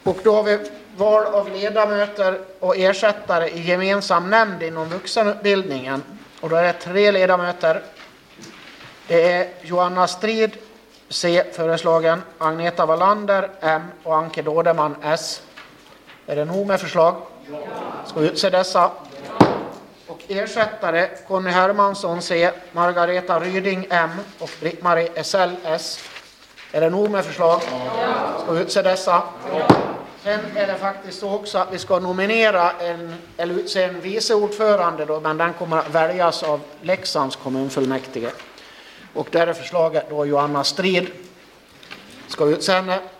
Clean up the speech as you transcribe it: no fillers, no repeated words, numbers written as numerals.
Och då har vi val av ledamöter och ersättare i gemensam nämnd inom vuxenutbildningen. Och då är det 3 ledamöter. Det är Johanna Strid, C föreslagen, Agneta Wallander, M och Anke Dådeman, S. Är det nog med förslag? Ska vi utse dessa? Och ersättare Conny Hermansson, C, Margareta Ryding, M och Britt-Marie SL, S. Är det nog med förslag? Ska vi utse dessa? Sen är det faktiskt så också att vi ska nominera eller utse en viceordförande då, men den kommer att väljas av Leksands kommunfullmäktige. Och där är förslaget då Johanna Strid. Ska vi utse henne?